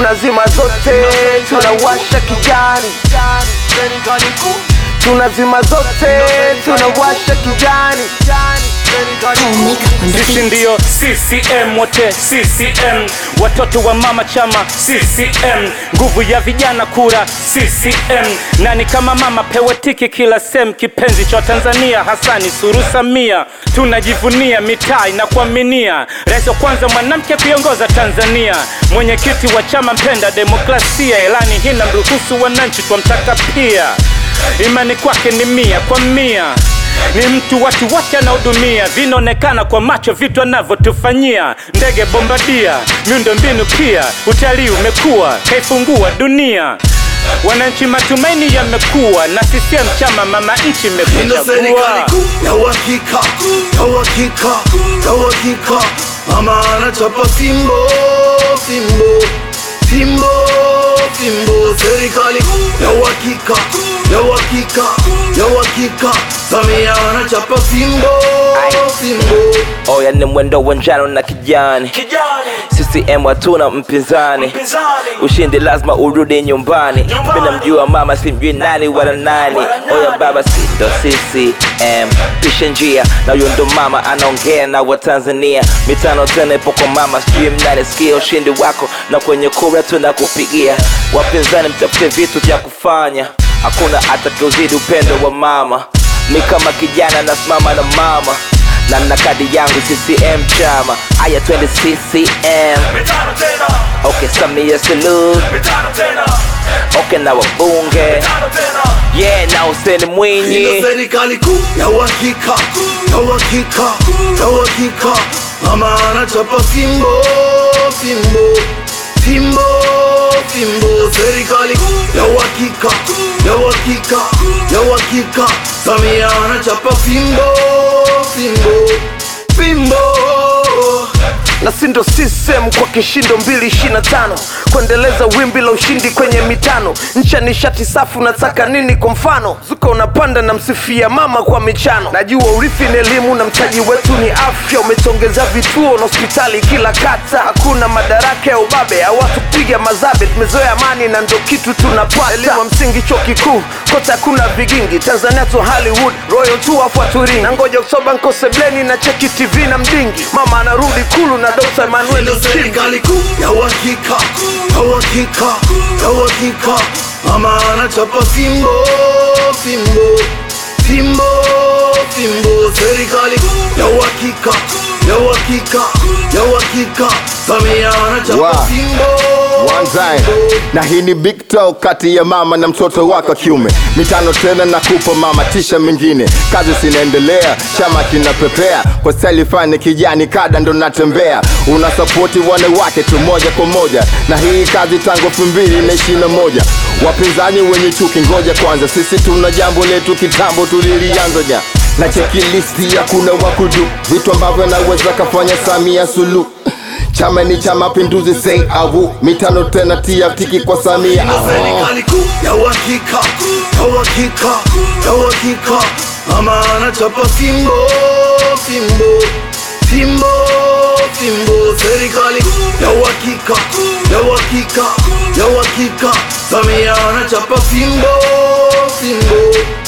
tunazima zote, tunawasha kijani. Tunazima zote, tunawasha kijani. Sisi ndio CCM, wote CCM, watoto wa mama chama CCM, nguvu ya vijana kura CCM. Nani kama mama pewe tiki kila sem, kipenzi cha Tanzania Hasani Suluhu Samia. Tunajivunia mitaa na kuaminia rais wa kwanza mwanamke kuiongoza Tanzania, mwenyekiti wa chama mpenda demokrasia. Ilani hii inamruhusu wananchi twamtaka pia, imani kwake ni 100 kwa 100. Ni mtu watu wote anaudumia, vinaonekana kwa macho vitu anavyotufanyia. Ndege bombadia, miundo mbinu pia, utalii umekuwa, kaifungua dunia. Wananchi matumaini yamekuwa, na CCM chama mama nchi imekuchagua. Ya uhakika, ya uhakika, ya uhakika, mama anachapa fimbo, fimbo, fimbo, fimbo. Serikali ya uhakika, ya uhakika, ya uhakika, Samia anachapa fimbo, fimbo. Oya ni mwendo wa njano na kijani. CCM hatuna mpinzani. Ushindi lazima urudi nyumbani. Mimi mjua mama simjui nani wala nani. Oya baba si ndo CCM, pisha njia na huyo ndo mama anaongea na Watanzania. Mitano tena ipo kwa mama, sijui mnanisikia. Ushindi wako na kwenye kura tunakupigia. Wapinzani mtafute vitu vya kufanya, hakuna atakayeuzidi upendo wa mama. Mi kama kijana nasimama na mama, na nina kadi yangu CCM chama. Aya twende CCM. Okay Samia Suluhu. Okay na wabunge. Yeah na Hussein Mwinyi. Serikali kuu ya uhakika, ya uhakika, ya uhakika, mama anachapa fimbo, fimbo, fimbo, fimbo. Serikali ya uhakika, ya uhakika, ya uhakika, Samia anachapa fimbo, fimbo, fimbo. Na sindo CCM kwa kishindo 225, kuendeleza wimbi la ushindi kwenye mitano. Ncha nishati safu, nataka nini kwa mfano? Zuka unapanda na msifia mama kwa michano. Najua urithi ni elimu na mtaji wetu ni afya. Umetongeza vituo na hospitali kila kata. Hakuna madaraka ya ubabe au watu kupiga mazabe. Tumezoea amani na ndo kitu tunapata. Elimu msingi chuo kikuu, kote hakuna vigingi. Tanzania to Hollywood, Royal tu afu aturingi. Na ngoja Oktoba nkose bleni na cheki TV na mdingi. Mama anarudi kulu na Dr. Emmanuel Nchimbi. Serikali kuu ya uhakika, ya uhakika, ya uhakika, mama anachapa fimbo, fimbo, fimbo, fimbo. Serikali ya uhakika, ya uhakika, ya uhakika, Samia anachapa fimbo. One time. Na hii ni big talk kati ya mama na mtoto wake kiume. Mitano tena na kupa mama tisha mingine. Kazi sinaendelea, chama kinapepea. Kwa style fani kijani kada ndo natembea. Unasupporti wanawake tu moja kwa moja. Na hii kazi tangu 2021. Wapinzani wenye chuki ngoja kwanza. Sisi tuna jambo letu kitambo tulilianza ja. Na checklist ya kuna wakudu, vitu ambavyo naweza kafanya Samia Suluhu. Chama ni cha mapinduzi say awu. Mitano tena tia tiki kwa Samia. Serikali kuu ya uhakika, ya uhakika, ya uhakika, mama anachapa fimbo, fimbo, fimbo, fimbo. Serikali ya uhakika, ya uhakika, ya uhakika, Samia anachapa fimbo, fimbo.